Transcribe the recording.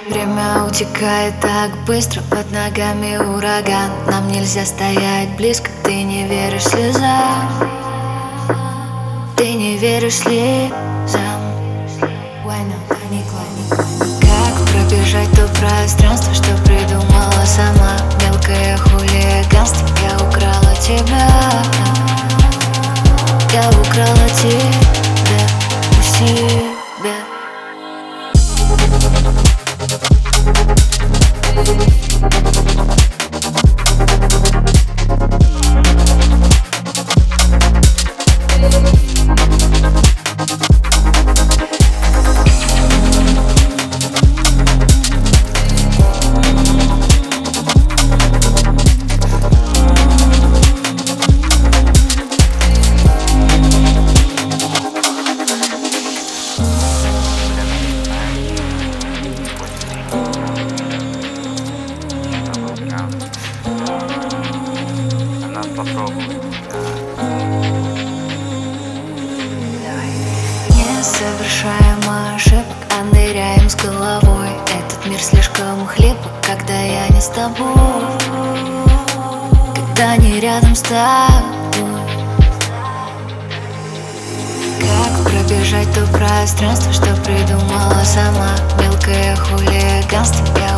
Время утекает так быстро, под ногами ураган. Нам нельзя стоять близко, ты не веришь слезам. Ты не веришь слезам. Как пробежать то пространство, что придумала сама? Мелкое хулиганство, я украла тебя. Я украла тебя у себя. Надо попробовать. Не совершаем ошибок, а ныряем с головой. Этот мир слишком хлипок, когда я не с тобой, когда не рядом с тобой. Как пробежать то пространство, что придумала сама? Мелкое хулиганство, я